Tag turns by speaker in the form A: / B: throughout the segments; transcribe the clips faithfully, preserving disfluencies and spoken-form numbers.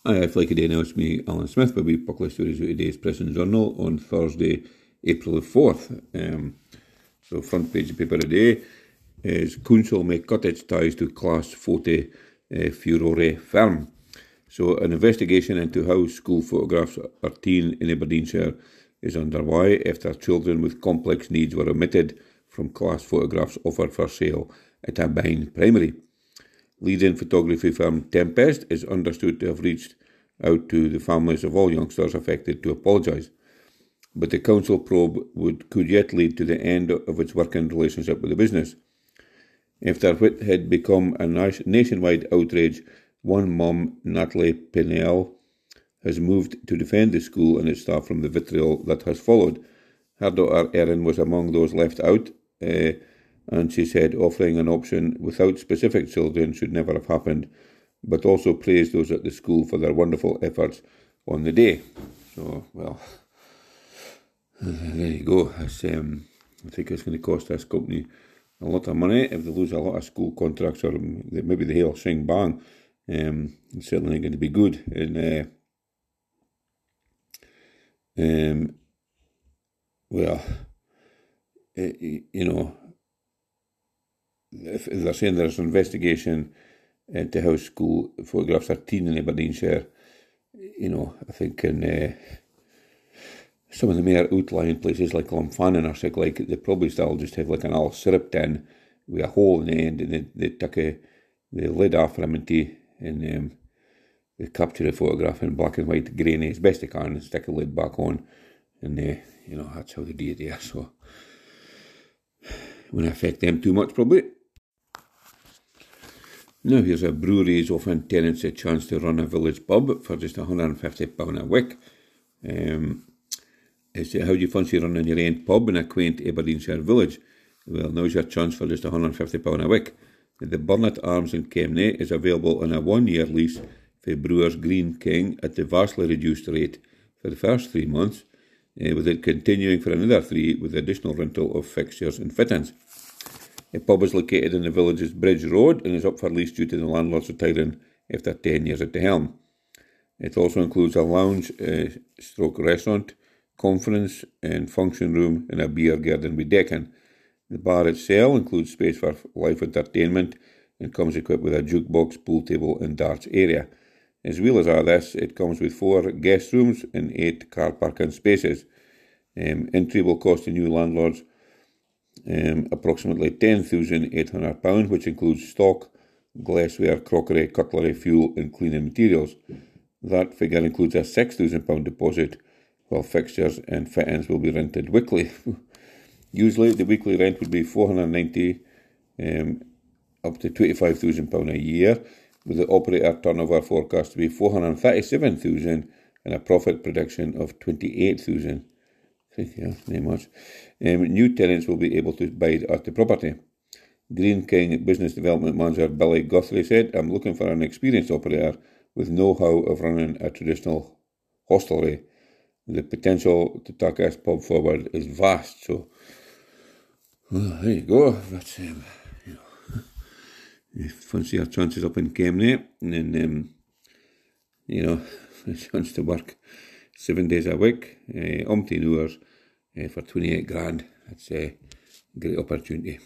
A: Hi, if like a day now, it's me, Alan Smith, with a buckle of stories out of today's Prison Journal on Thursday, April the fourth. Um, so, front page of paper today is Council make cottage ties to class photo uh, furore firm. So, an investigation into how school photographs are taken in Aberdeenshire is underway after children with complex needs were omitted from class photographs offered for sale at Abine Primary. Lead-in photography firm Tempest is understood to have reached out to the families of all youngsters affected to apologise. But the council probe would could yet lead to the end of its working relationship with the business. After what had become a nationwide outrage, one mum, Natalie Pinnell, has moved to defend the school and its staff from the vitriol that has followed. Her daughter Erin was among those left out, uh, and she said offering an option without specific children should never have happened, but also praised those at the school for their wonderful efforts on the day. So, well, there you go. Um, I think it's going to cost this company a lot of money if they lose a lot of school contracts, or maybe the hail shing bang. Um, it's certainly going to be good. And uh, um, well, uh, you know, if they're saying there's an investigation into how school photographs are taken in Aberdeenshire, you know, I think in uh, some of the more outlying places like Lumfannon or something like, they probably still just have like an all syrup tin with a hole in the end, and they, they take a, the lid off from it, and um, they capture a photograph in black and white, grainy as best they can, and stick a lid back on, and uh, you know, that's how they do it there. So it wouldn't affect them too much, probably. Now here's a brewery's offering tenants a chance to run a village pub for just one hundred and fifty pounds a week. Um, it's, how do you fancy running your own pub in a quaint Aberdeenshire village? Well, now's your chance for just one hundred and fifty pounds a week. The Burnet Arms in Kemnay is available on a one-year lease for Brewers Green King at the vastly reduced rate for the first three months, uh, with it continuing for another three with additional rental of fixtures and fittings. The pub is located in the village's Bridge Road and is up for lease due to the landlord's retiring after ten years at the helm. It also includes a lounge, uh, stroke restaurant, conference and function room, and a beer garden with decking. The bar itself includes space for live entertainment and comes equipped with a jukebox, pool table and darts area. As well as all this, it comes with four guest rooms and eight car parking spaces. Um, entry will cost the new landlords Um, approximately ten thousand eight hundred pounds, which includes stock, glassware, crockery, cutlery, fuel and cleaning materials. That figure includes a six thousand pounds deposit, while fixtures and fittings will be rented weekly. Usually the weekly rent would be four hundred ninety um, up to twenty-five thousand pounds a year, with the operator turnover forecast to be four hundred thirty-seven thousand and a profit prediction of twenty-eight thousand. Yeah, not much. Um, new tenants will be able to bide at the property. Green King Business Development Manager Billy Guthrie said, "I'm looking for an experienced operator with know-how of running a traditional hostelry. The potential to take this pub forward is vast." So, well, there you go. That's, um, you know, you fancy our chances up in Kemnay, and then, um, you know, a chance to work seven days a week, uh, umpteen hours, uh, for twenty-eight grand. That's a great opportunity.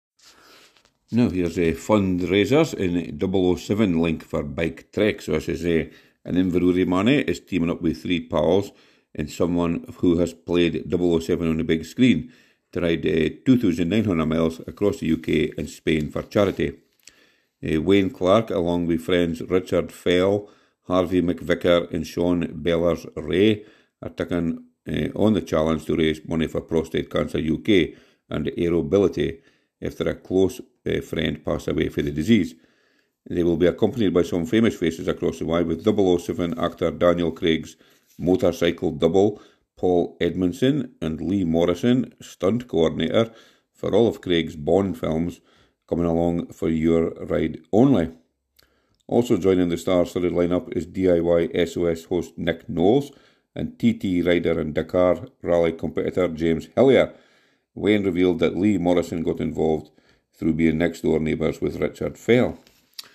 A: Now here's a uh, fundraisers in double oh seven link for bike trek. So this is uh, an Inverurie money is teaming up with three pals and someone who has played double oh seven on the big screen to ride uh, two thousand nine hundred miles across the U K and Spain for charity. Uh, Wayne Clark, along with friends Richard Fell, Harvey McVicker and Sean Bellers Ray, are taking uh, on the challenge to raise money for Prostate Cancer U K and Aerobility after a close uh, friend passed away for the disease. They will be accompanied by some famous faces across the way, with double oh seven actor Daniel Craig's motorcycle double, Paul Edmondson, and Lee Morrison, stunt coordinator for all of Craig's Bond films, coming along for your ride only. Also joining the star-studded lineup is D I Y S O S host Nick Knowles and T T rider and Dakar rally competitor James Hillier. Wayne revealed that Lee Morrison got involved through being next-door neighbours with Richard Fell.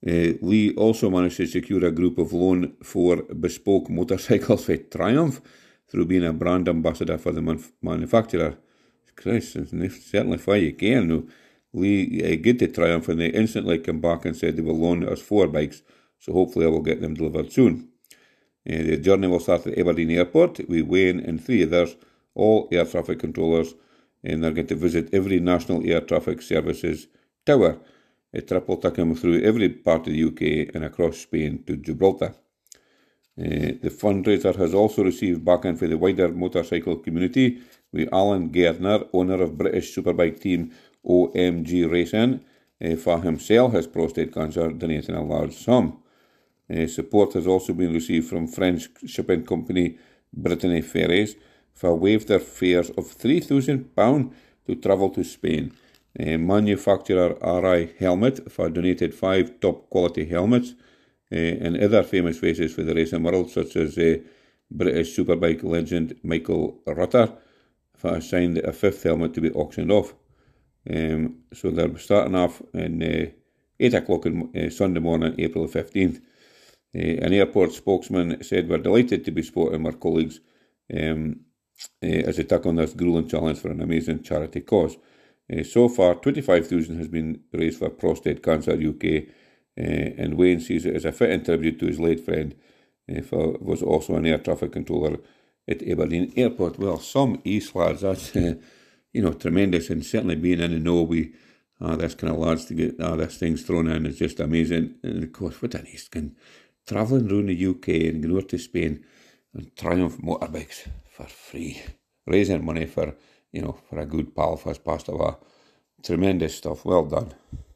A: Uh, Lee also managed to secure a group of loan for bespoke motorcycles for Triumph through being a brand ambassador for the man- manufacturer. Christ, it's certainly far you can. No. Lee uh, get the Triumph and they instantly came back and said they will loan us four bikes, so hopefully I will get them delivered soon. Uh, the journey will start at Aberdeen Airport with Wayne and three others, all air traffic controllers, and they're going to visit every National Air Traffic Services tower, a triple taking through every part of the U K and across Spain to Gibraltar. Uh, the fundraiser has also received backing for the wider motorcycle community, with Alan Gardner, owner of British superbike team O M G Racing, uh, for himself has prostate cancer, donating a large sum. Uh, support has also been received from French shipping company Brittany Ferries for waived their fares of three thousand pounds to travel to Spain. Uh, manufacturer R I Helmet for donated five top quality helmets, uh, and other famous faces for the racing world, such as uh, British superbike legend Michael Rutter, for signed a fifth helmet to be auctioned off. Um, so they're starting off in uh, eight o'clock on uh, Sunday morning, April fifteenth. Uh, an airport spokesman said, "We're delighted to be supporting our colleagues um, uh, as they tackle on this grueling challenge for an amazing charity cause." Uh, so far, twenty-five thousand has been raised for Prostate Cancer U K, uh, and Wayne sees it as a fitting tribute to his late friend, uh, for was also an air traffic controller at Aberdeen Airport. Well, some East lads, that's uh, you know tremendous, and certainly being in the know we uh, this kind of lads to get uh, this things thrown in is just amazing. And of course, what an East can travelling around the U K and going over to Spain and Triumph motorbikes for free, raising money for you know for a good pal who has passed away. Tremendous stuff. Well done.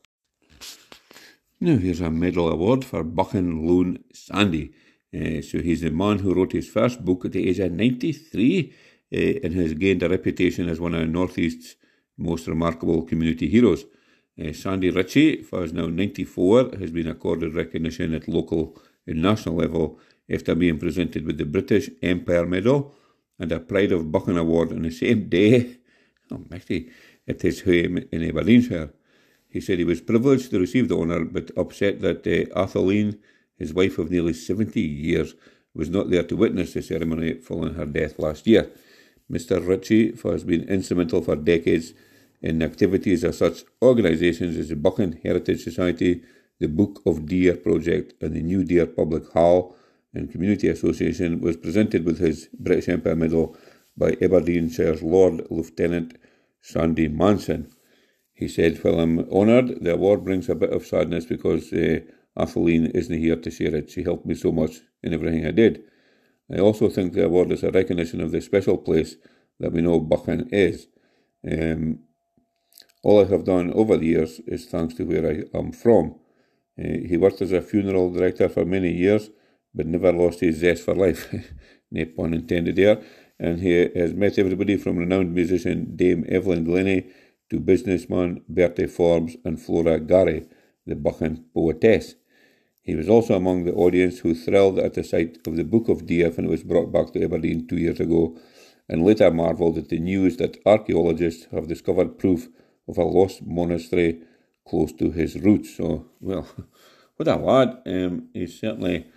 A: Now here's a medal award for Buchan Lone Sandy. Uh, so he's the man who wrote his first book at the age of ninety-three, uh, and has gained a reputation as one of the North East's most remarkable community heroes. Uh, Sandy Ritchie, who is now ninety-four, has been accorded recognition at local and national level after being presented with the British Empire Medal and a Pride of Buchan Award on the same day. Oh, mighty. At his home in Aberdeenshire. He said he was privileged to receive the honour, but upset that uh, Athaline, his wife of nearly seventy years, was not there to witness the ceremony following her death last year. Mister Ritchie has been instrumental for decades in activities of such organisations as the Buchan Heritage Society, the Book of Deer Project, and the New Deer Public Hall and Community Association. Was presented with his British Empire Medal by Aberdeenshire's Lord Lieutenant Sandy Manson. He said, "Well, I'm honoured. The award brings a bit of sadness because uh, Athaline isn't here to share it. She helped me so much in everything I did. I also think the award is a recognition of the special place that we know Buchan is. Um, all I have done over the years is thanks to where I am from." Uh, he worked as a funeral director for many years, but never lost his zest for life. No pun intended there. And he has met everybody from renowned musician Dame Evelyn Glennie to businessman Bertie Forbes and Flora Gary, the Buchan poetess. He was also among the audience who thrilled at the sight of the Book of Deer when it was brought back to Aberdeen two years ago, and later marvelled at the news that archaeologists have discovered proof of a lost monastery close to his roots. So, well, what a lad. Um, he's certainly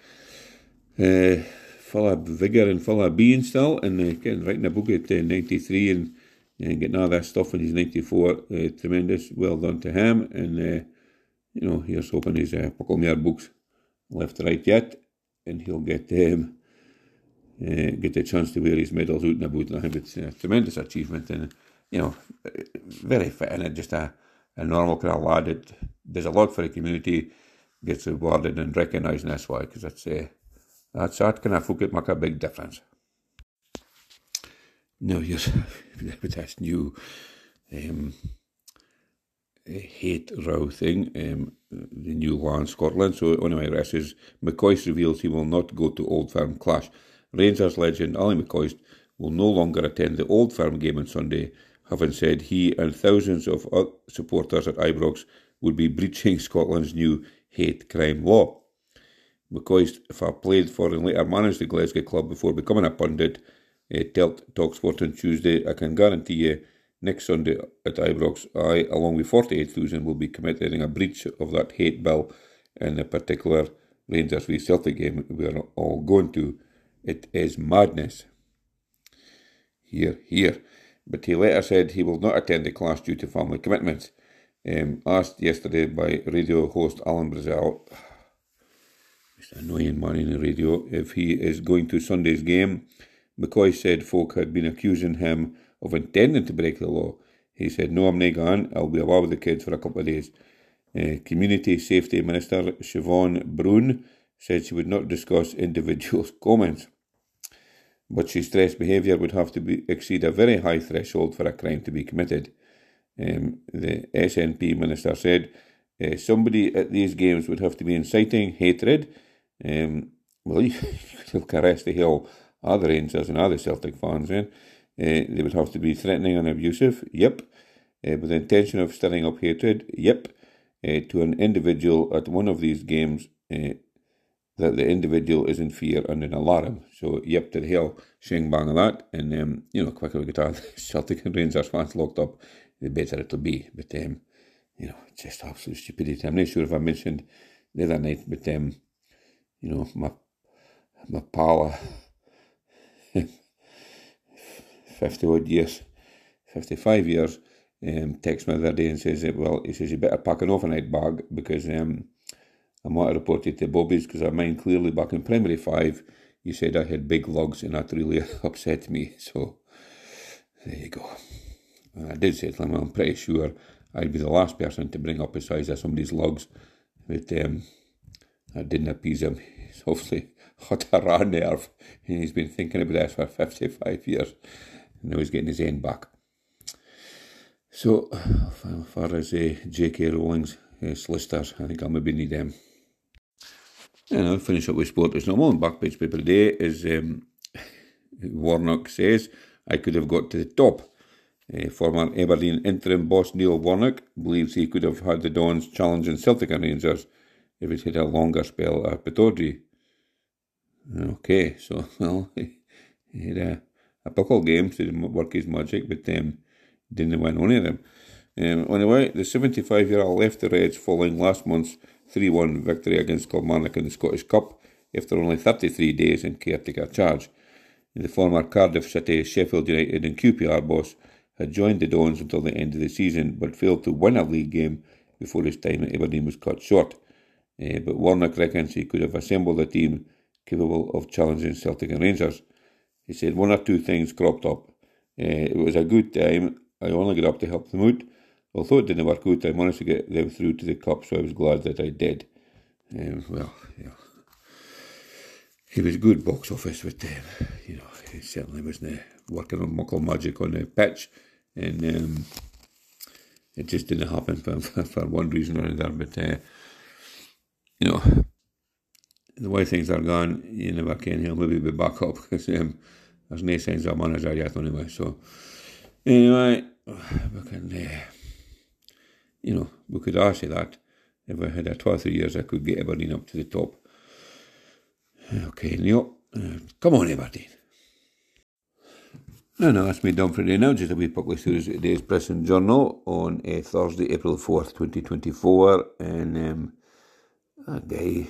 A: uh, full of vigour and full of being still, and uh, getting writing a book at uh, ninety-three and, and getting all that stuff when he's ninety-four. Uh, tremendous. Well done to him. And, uh, you know, here's hoping his uh, Bucklemere books left to right yet, and he'll get um, uh, get the chance to wear his medals out and about. I think it's a tremendous achievement, and, you know, very fit in it, just a, a normal kind of lad that does a lot for the community, gets rewarded and recognised, and that's why, because that's uh, That's that kind of folk that make a big difference. Now, yes, with this new um, hate row thing, um, the new law in Scotland. So, one of my rests is McCoist reveals he will not go to Old Firm clash. Rangers legend Ali McCoist will no longer attend the Old Firm game on Sunday, having said he and thousands of supporters at Ibrox would be breaching Scotland's new hate crime law. McCoist played for and later managed the Glasgow club before becoming a pundit. Uh, told Talksport on Tuesday, "I can guarantee you next Sunday at Ibrox, I, along with forty-eight thousand, will be committing a breach of that hate bill in the particular Rangers v Celtic game we're all going to. It is madness. Here, here. But he later said he will not attend the class due to family commitments. Um, asked yesterday by radio host Alan Brazil, this annoying man in the radio, if he is going to Sunday's game, McCoy said folk had been accusing him of intending to break the law. He said, no, I'm not going. I'll be away with the kids for a couple of days. Uh, Community Safety Minister Siobhan Brown said she would not discuss individuals' comments, but she stressed behaviour would have to be, exceed a very high threshold for a crime to be committed. Um, the S N P minister said uh, somebody at these games would have to be inciting hatred. Um, well, you could arrest the hell other Rangers and other Celtic fans then. Uh, they would have to be threatening and abusive, yep. Uh, with the intention of stirring up hatred, yep. Uh, to an individual at one of these games, uh, that the individual is in fear and in alarm. So, yep, to the hell, shing bang of that. And, um, you know, quicker we get our Celtic and Rangers fans locked up, the better it'll be. But, um, you know, it's just absolute stupidity. I'm not sure if I mentioned the other night, but, um, you know, my, my pal, fifty-odd years, fifty-five years, um, texts me the other day and says, that, well, he says, you better pack an overnight bag because um, I'm not reported to Bobby's because I mind clearly back in primary five, you said I had big lugs and that really upset me. So, there you go. And I did say to him, I'm pretty sure I'd be the last person to bring up the size of somebody's lugs, but um, I didn't appease him. He's obviously had a raw nerve and he's been thinking about this for fifty-five years. And now he's getting his end back. So, as far as uh, J K Rowling's uh, solicitors, I think I'll maybe need them. And I'll finish up with sport as normal. And back page paper today is um, Warnock says, I could have got to the top. Uh, former Aberdeen interim boss Neil Warnock believes he could have had the Dons challenging Celtic and Rangers if he'd had a longer spell at Pittodrie. Okay, so, well, he had a, a couple of games to work his magic, but um, didn't win any of them. Um, anyway, the seventy-five-year-old left the Reds following last month's three one victory against Kilmarnock in the Scottish Cup after only thirty-three days in caretaker charge. The former Cardiff City, Sheffield United and Q P R boss had joined the Dons until the end of the season but failed to win a league game before his time at Aberdeen was cut short. Uh, but Warnock reckons he could have assembled a team capable of challenging Celtic and Rangers. He said one or two things cropped up. Uh, it was a good time. I only got up to help them out. Although it didn't work out, I managed to get them through to the cup, so I was glad that I did. Um, well, yeah. He was good box office with them. You know, he certainly wasn't working on muckle magic on the pitch. And um, it just didn't happen for, for, for one reason or another. But, uh, you know, the way things are going, you never can. He'll maybe be back up because um, there's no signs of a manager yet anyway. So, anyway, we can, uh, you know, we could ask you that. If I had a two or three years, I could get Aberdeen up to the top. Okay, Neil, uh, come on, Aberdeen. No, no, that's me done for today now. Just a wee public series of today's Press and Journal on uh, Thursday, April fourth, twenty twenty-four. And um, that day,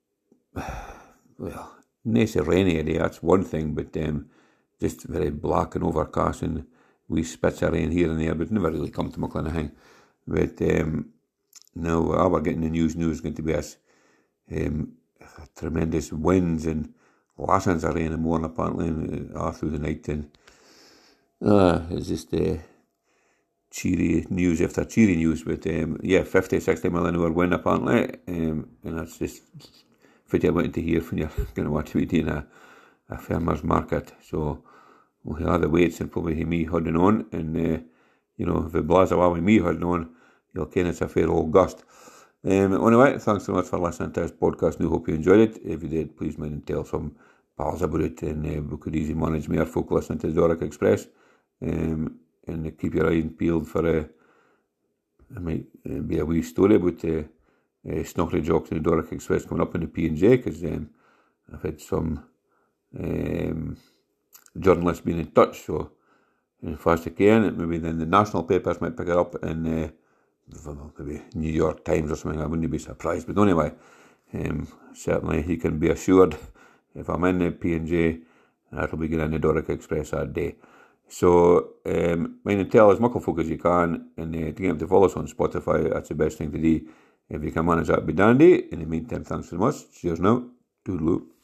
A: well, nice and rainy day, that's one thing, but um, just very black and overcast and wee spits of rain here and there, but never really come to much anything. But um, now, all we're getting the news news is going to be us um, tremendous winds and lashings of rain in the morning, apparently, and, uh, all through the night. And uh, it's just uh, cheery news after cheery news. But um, yeah, fifty, sixty mile an hour wind, apparently. Um, and that's just what you're wanting to hear when you're going to want to be doing a, a farmer's market. So we'll have the weights and probably me holding on. And, uh, you know, if it blasts away with me holding on, you'll ken it's a fair old gust. Um, anyway, thanks so much for listening to this podcast. I hope you enjoyed it. If you did, please mind and tell some pals about it, and uh, we could easily manage more folk listening to the Doric Express. Um, and keep your eye peeled for a. Uh, it might uh, be a wee story about the uh, uh, Snockery Jocks and the Doric Express coming up in the P and J, because um, I've had some um, journalists being in touch. So as fast as I can, maybe then the national papers might pick it up and uh, maybe New York Times or something, I wouldn't be surprised. But anyway, um, certainly he can be assured if I'm in the P and J, that'll be getting in the Doric Express that day. So, um, mind and tell as much folk as you can, and uh, to get them to follow us on Spotify, that's the best thing to do. If you can manage that, be dandy. In the meantime, thanks so much. Cheers now. Toodaloo.